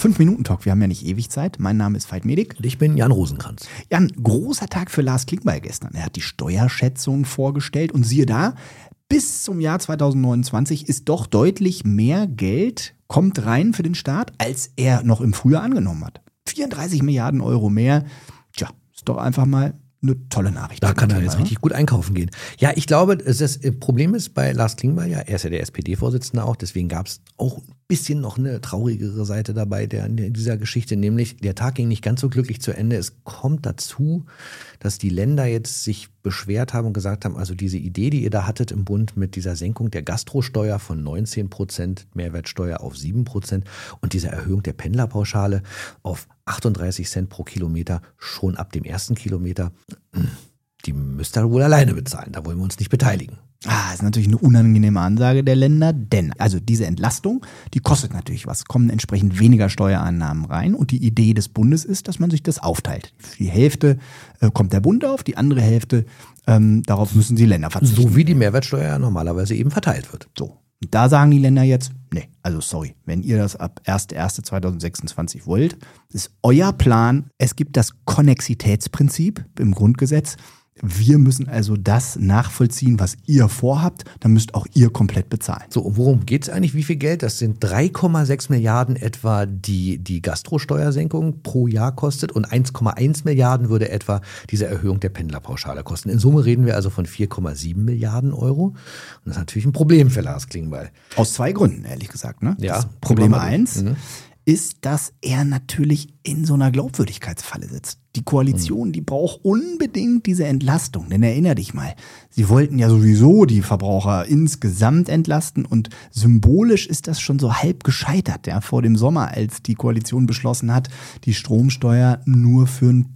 5-Minuten-Talk, wir haben ja nicht ewig Zeit. Mein Name ist Veit Medik. Und ich bin Jan Rosenkranz. Jan, großer Tag für Lars Klingbeil gestern. Er hat die Steuerschätzung vorgestellt und siehe da, bis zum Jahr 2029 ist doch deutlich mehr Geld, kommt rein für den Staat, als er noch im Frühjahr angenommen hat. 34 Milliarden Euro mehr. Tja, ist doch einfach mal eine tolle Nachricht. Da kann er jetzt richtig gut einkaufen gehen. Ja, ich glaube, das Problem ist bei Lars Klingbeil, ja, er ist ja der SPD-Vorsitzende auch, deswegen gab es auch ein bisschen noch eine traurigere Seite dabei in dieser Geschichte, nämlich der Tag ging nicht ganz so glücklich zu Ende. Es kommt dazu, dass die Länder jetzt sich beschwert haben und gesagt haben, also diese Idee, die ihr da hattet im Bund mit dieser Senkung der Gastrosteuer von 19%, Mehrwertsteuer auf 7% und dieser Erhöhung der Pendlerpauschale auf 38 Cent pro Kilometer schon ab dem ersten Kilometer, die müsst ihr wohl alleine bezahlen. Da wollen wir uns nicht beteiligen. Das ist natürlich eine unangenehme Ansage der Länder, denn also diese Entlastung, die kostet natürlich was, kommen entsprechend weniger Steuereinnahmen rein und die Idee des Bundes ist, dass man sich das aufteilt. Für die Hälfte kommt der Bund auf, die andere Hälfte, darauf müssen die Länder verzichten. So wie die Mehrwertsteuer normalerweise eben verteilt wird. So, und da sagen die Länder jetzt, nee, also sorry, wenn ihr das ab 1.1.2026 wollt, ist euer Plan, es gibt das Konnexitätsprinzip im Grundgesetz. Wir müssen also das nachvollziehen, was ihr vorhabt, dann müsst auch ihr komplett bezahlen. So, und worum geht es eigentlich? Wie viel Geld? Das sind 3,6 Milliarden etwa, die Gastrosteuersenkung pro Jahr kostet und 1,1 Milliarden würde etwa diese Erhöhung der Pendlerpauschale kosten. In Summe reden wir also von 4,7 Milliarden Euro. Und das ist natürlich ein Problem für Lars Klingbeil. Aus 2 Gründen, ehrlich gesagt. Ne? Ja, das Problem 1 ist, dass er natürlich in so einer Glaubwürdigkeitsfalle sitzt. Die Koalition, die braucht unbedingt diese Entlastung. Denn erinner dich mal, sie wollten ja sowieso die Verbraucher insgesamt entlasten und symbolisch ist das schon so halb gescheitert, ja, vor dem Sommer, als die Koalition beschlossen hat, die Stromsteuer nur für einen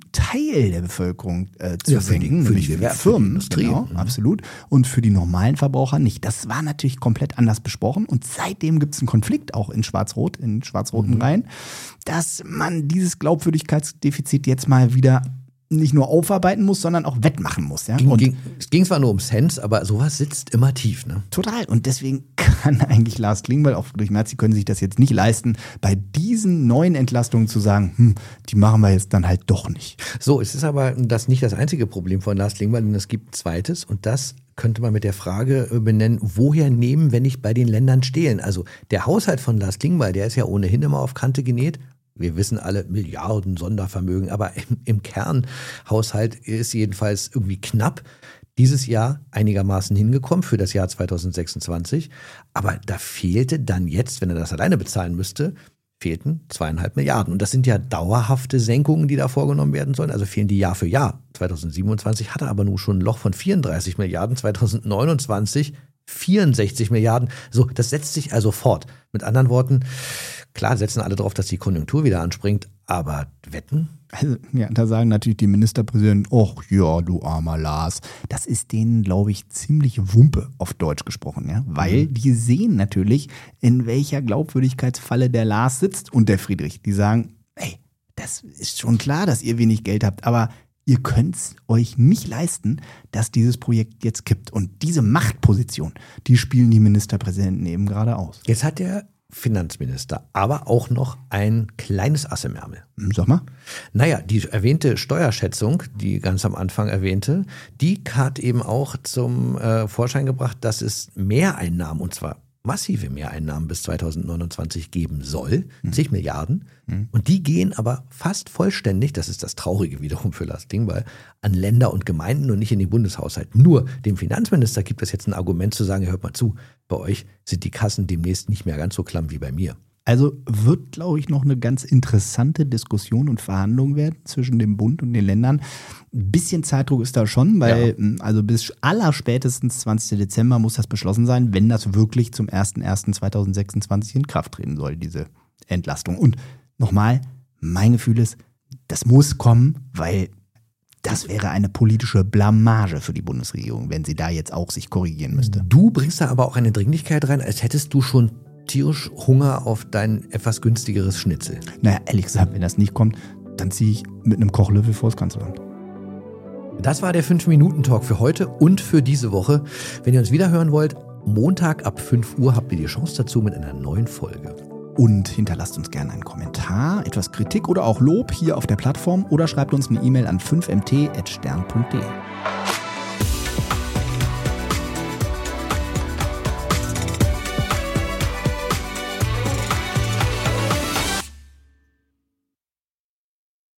Teil der Bevölkerung zu senken, nämlich für die Firmen, genau, absolut, und für die normalen Verbraucher nicht. Das war natürlich komplett anders besprochen und seitdem gibt es einen Konflikt auch in schwarz-roten Reihen, dass man dieses Glaubwürdigkeitsdefizit jetzt mal wieder nicht nur aufarbeiten muss, sondern auch wettmachen muss. Ja? Es ging zwar nur um Cent, aber sowas sitzt immer tief. Ne? Total. Und deswegen kann eigentlich Lars Klingbeil, auch Friedrich Merz, die können sich das jetzt nicht leisten, bei diesen neuen Entlastungen zu sagen, die machen wir jetzt dann halt doch nicht. So, es ist aber nicht das einzige Problem von Lars Klingbeil, denn es gibt ein zweites und das könnte man mit der Frage benennen, woher nehmen, wenn nicht bei den Ländern stehlen? Also der Haushalt von Lars Klingbeil, der ist ja ohnehin immer auf Kante genäht. Wir wissen alle, Milliarden Sondervermögen, aber im Kernhaushalt ist jedenfalls irgendwie knapp dieses Jahr einigermaßen hingekommen für das Jahr 2026. Aber da fehlte dann jetzt, wenn er das alleine bezahlen müsste, fehlten 2,5 Milliarden. Und das sind ja dauerhafte Senkungen, die da vorgenommen werden sollen. Also fehlen die Jahr für Jahr. 2027 hat er aber nun schon ein Loch von 34 Milliarden, 2029 64 Milliarden. So, das setzt sich also fort. Mit anderen Worten, klar setzen alle darauf, dass die Konjunktur wieder anspringt, aber wetten? Also, ja, da sagen natürlich die Ministerpräsidenten, ach ja, du armer Lars. Das ist denen, glaube ich, ziemlich Wumpe auf Deutsch gesprochen, ja, weil die sehen natürlich, in welcher Glaubwürdigkeitsfalle der Lars sitzt und der Friedrich. Die sagen, hey, das ist schon klar, dass ihr wenig Geld habt, aber ihr könnt es euch nicht leisten, dass dieses Projekt jetzt kippt. Und diese Machtposition, die spielen die Ministerpräsidenten eben gerade aus. Jetzt hat der Finanzminister aber auch noch ein kleines Ass im Ärmel. Sag mal. Naja, die erwähnte Steuerschätzung, die ganz am Anfang erwähnte, die hat eben auch zum Vorschein gebracht, dass es Mehreinnahmen, und zwar massive Mehreinnahmen bis 2029 geben soll, 10 Milliarden. Und die gehen aber fast vollständig, das ist das Traurige wiederum für Lars Klingbeil, an Länder und Gemeinden und nicht in den Bundeshaushalt. Nur dem Finanzminister gibt es jetzt ein Argument zu sagen, hört mal zu, bei euch sind die Kassen demnächst nicht mehr ganz so klamm wie bei mir. Also wird, glaube ich, noch eine ganz interessante Diskussion und Verhandlung werden zwischen dem Bund und den Ländern. Ein bisschen Zeitdruck ist da schon, weil also bis allerspätestens 20. Dezember muss das beschlossen sein, wenn das wirklich zum 01.01.2026 in Kraft treten soll, diese Entlastung. Und nochmal, mein Gefühl ist, das muss kommen, weil das wäre eine politische Blamage für die Bundesregierung, wenn sie da jetzt auch sich korrigieren müsste. Du bringst da aber auch eine Dringlichkeit rein, als hättest du schon tierisch Hunger auf dein etwas günstigeres Schnitzel. Naja, ehrlich gesagt, wenn das nicht kommt, dann ziehe ich mit einem Kochlöffel vors Kanzleramt. Das war der 5-Minuten-Talk für heute und für diese Woche. Wenn ihr uns wieder hören wollt, Montag ab 5 Uhr habt ihr die Chance dazu mit einer neuen Folge. und hinterlasst uns gerne einen Kommentar, etwas Kritik oder auch Lob hier auf der Plattform oder schreibt uns eine E-Mail an 5mt@stern.de.